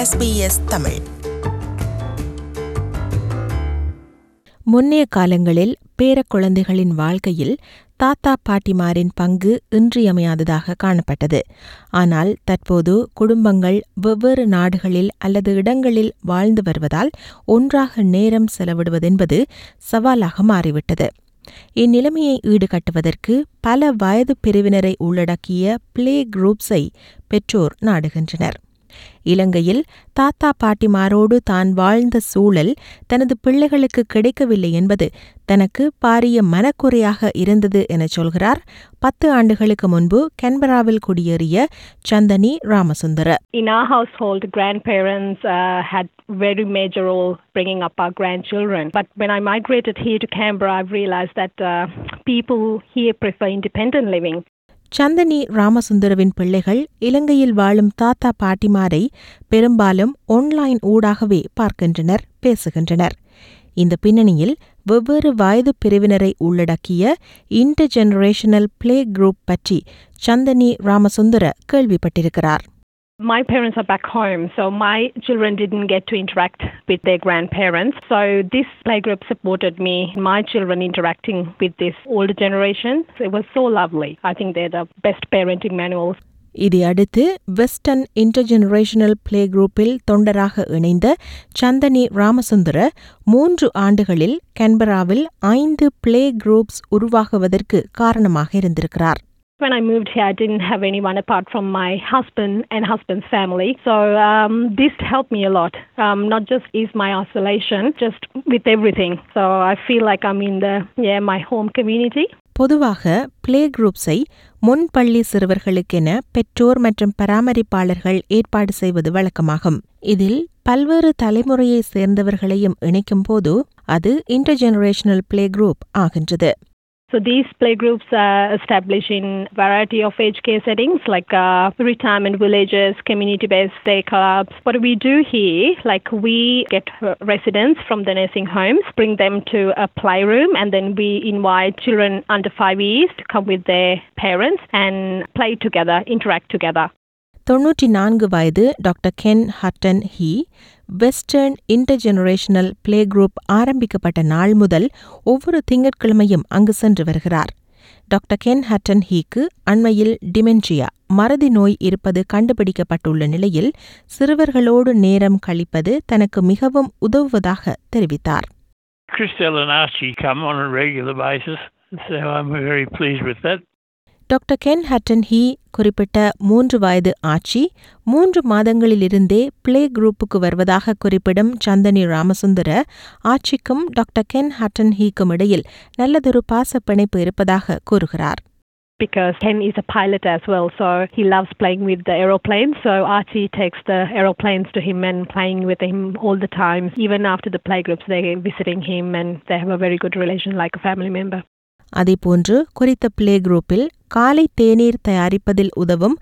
SBS Tamil. முன்னைய காலங்களில் பேரக்குழந்தைகளின் வாழ்க்கையில் தாத்தா பாட்டிமாரின் பங்கு இன்றியமையாததாக காணப்பட்டது. ஆனால் தற்போது குடும்பங்கள் வெவ்வேறு நாடுகளில் அல்லது இடங்களில் வாழ்ந்து வருவதால் ஒன்றாக நேரம் செலவிடுவதென்பது சவாலாக மாறிவிட்டது. இந்நிலைமையை ஈடுகட்டுவதற்கு பல வயது பிரிவினரை உள்ளடக்கிய பிளே குரூப்ஸை பெற்றோர் நாடுகின்றனர். இலங்கையில் தாத்தா பாட்டிமாரோடு தான் வாழ்ந்த சூழல் தனது பிள்ளைகளுக்கு கிடைக்கவில்லை என்பது தனக்கு பாரிய மனக்குறையாக இருந்தது என சொல்கிறார் 10 ஆண்டுகளுக்கு முன்பு கேன்பராவில் குடியேறிய Chandani ராமசுந்தர. In our household, grandparents had very major role bringing up our grandchildren. But when I migrated here to Canberra, I've realized that people here prefer independent living. Chandani ராமசுந்தரவின் பிள்ளைகள் இலங்கையில் வாழும் தாத்தா பாட்டிமாரை பெரும்பாலும் ஆன்லைன் ஊடாகவே பார்க்கின்றனர், பேசுகின்றனர். இந்த பின்னணியில் வெவ்வேறு வயது பிரிவினரை உள்ளடக்கிய இன்டர்ஜெனரேஷனல் பிளே குரூப் பற்றி Chandani ராமசுந்தர கேள்விப்பட்டிருக்கிறார். My parents are back home, so my children didn't get to interact with their grandparents. So this playgroup supported me, my children interacting with this older generation. It was so lovely. I think they're the best parenting manuals. இதை அடுத்து western intergenerational play குரூப்பில் தொண்டராக இணைந்த சந்தனி ராமசுந்தர 3 ஆண்டுகளில் கேன்பராவில் 5 play groups உருவாகுவதற்கு காரணமாக இருந்திருக்கிறார். When I moved here, I didn't have anyone apart from my husband and husband's family. So this helped me a lot. Not just is my isolation, just with everything. So I feel like I'm in my home community. பொதுவாக play குரூப்ஸை முன்பள்ளி சிறுவர்களுக்கென பெற்றோர் மற்றும் பராமரிப்பாளர்கள் ஏற்பாடு செய்வது வழக்கமாகும். இதில் பல்வேறு தலைமுறையை சேர்ந்தவர்களையும் இணைக்கும் போது அது இன்டர்ஜெனரேஷனல் பிளே குரூப் ஆகின்றது. So these playgroups are established in variety of aged care settings like retirement villages, community-based day clubs. What we do here, like we get residents from the nursing homes, bring them to a playroom, and then we invite children under 5 years to come with their parents and play together, interact together. 94 வயது doctor Ken Hutton Hee western intergenerational play group ஆரம்பிக்கப்பட்ட நாள் முதல் ஒவ்வொரு திங்கட்கிழமையும் அங்கு சென்று வருகிறார். Doctor Ken Hatton ஹீக்கு அண்மையில் dementia மறதி நோய் இருப்பது கண்டுபிடிக்கப்பட்டுள்ள நிலையில் சிறுவர்களோடு நேரம் கழிப்பது தனக்கு மிகவும் உதவுவதாக தெரிவித்தார். Christelle and Archie come on a regular basis, so I'm very pleased with that. Doctor Ken Hutton Hee குறிப்பிட்ட 3 வயது ஆட்சி 3 மாதங்களிலிருந்தே பிளே குரூப்புக்கு வருவதாக குறிப்பிடும் சந்தனி ராமசுந்தர ஆட்சிக்கும் டாக்டர் கென் ஹட்டன் ஹீக்கும் இடையில் நல்லதொரு பாசப்பிணைப்பு இருப்பதாக கூறுகிறார். Because Ken is a pilot as well, so he loves playing with the aeroplanes. So Archie takes the aeroplanes to him and playing with him all the time. Even after the playgroups, they're visiting him and they have a very good relation like a family member. அதேபோன்று குறித்த play குரூப்பில் காலை தேநீர் தயாரிப்பதில் உதவும்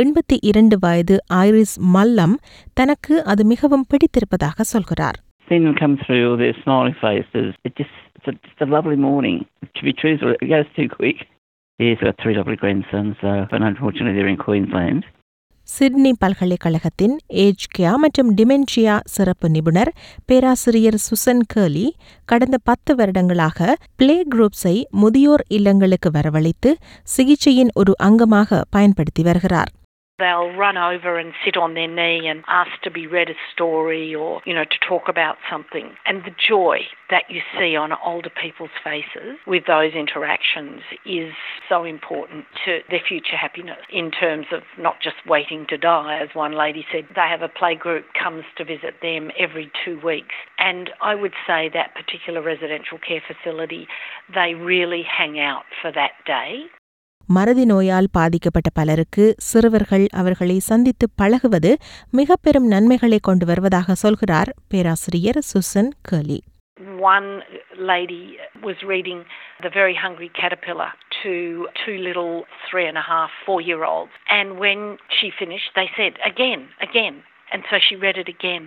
82 வயது iris மல்லம் தனக்கு அது மிகவும் பிடித்திருப்பதாக சொல்கிறார். Seeing them come through all their smiling faces, it's a lovely morning. To be truthful, it goes too quick. Yes, I've got 3 lovely grandsons, but unfortunately they're in Queensland. Sydney பல்கலைக்கழகத்தின் age care மற்றும் dementia சிறப்பு நிபுணர் பேராசிரியர் Susan curly கடந்த 10 வருடங்களாக play குரூப்ஸை முதியோர் இல்லங்களுக்கு வரவழைத்து சிகிச்சையின் ஒரு அங்கமாக பயன்படுத்தி வருகிறார். They'll run over and sit on their knee and ask to be read a story or, to talk about something. And the joy that you see on older people's faces with those interactions is so important to their future happiness in terms of not just waiting to die. As one lady said, they have a play group comes to visit them every 2 weeks. And I would say that particular residential care facility, they really hang out for that day. மறதி நோயால் பாதிக்கப்பட்ட பலருக்கு சிறுவர்கள் அவர்களை சந்தித்து பழகுவது மிக பெரும் நன்மைகளை கொண்டு வருவதாக சொல்கிறார் பேராசிரியர் Susan Kurrle. One lady was reading The Very Hungry Caterpillar to 2 little 3.5, 4-year-olds. And when she finished, they said, again. And so she read it again.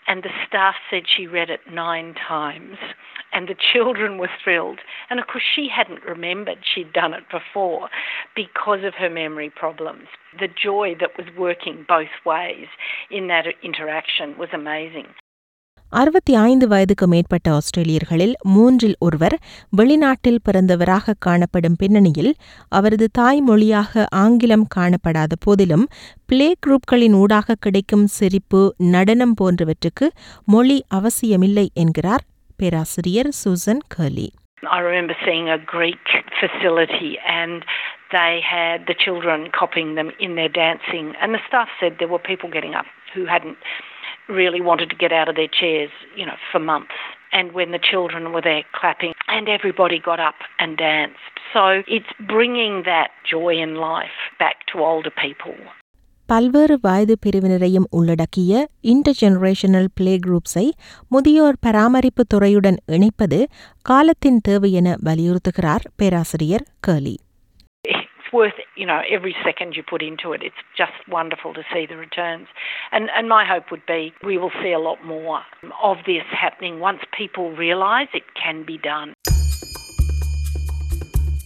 And the staff said she read it 9 times. And the children were thrilled. And of course, she hadn't remembered she'd done it before because of her memory problems. The joy that was working both ways in that interaction was amazing. 65 வயதுக்கு மேற்பட்ட ஆஸ்திரேலியர்களில் 3இல் ஒருவர் வெளிநாட்டில் பிறந்தவராக காணப்படும் பின்னணியில் அவரது தாய்மொழியாக ஆங்கிலம் காணப்படாத போதிலும் பிளே குரூப்களின் ஊடாக கிடைக்கும் சிரிப்பு, நடனம் போன்றவற்றுக்கு மொழி அவசியமில்லை என்கிறார் பேராசிரியர் Susan Kurrle. I remember seeing a Greek facility and they had the children copying them in their dancing, and the staff said there were people getting up who hadn't really wanted to get out of their chairs, for months. And when the children were there clapping, and everybody got up and danced. So it's bringing that joy in life back to older people. பல்வேறு வயது பிரிவினரையும் உள்ளடக்கிய இன்டர்ஜெனரேஷனல் play குரூப்ஸை முதியோர் பராமரிப்பு துறையுடன் இணைப்பது காலத்தின் தேவை என வலியுறுத்துகிறார் பேராசிரியர் Kurrle. Worth every second you put into it. It's just wonderful to see the returns, and my hope would be we will see a lot more of this happening once people realise it can be done.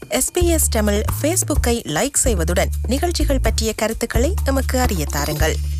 SBS Tamil ஃபேஸ்புக்கை like செய்வதுடன் நிகழ்ச்சிகள் பற்றிய கருத்துக்களை எமக்கு அறிய தாருங்கள்.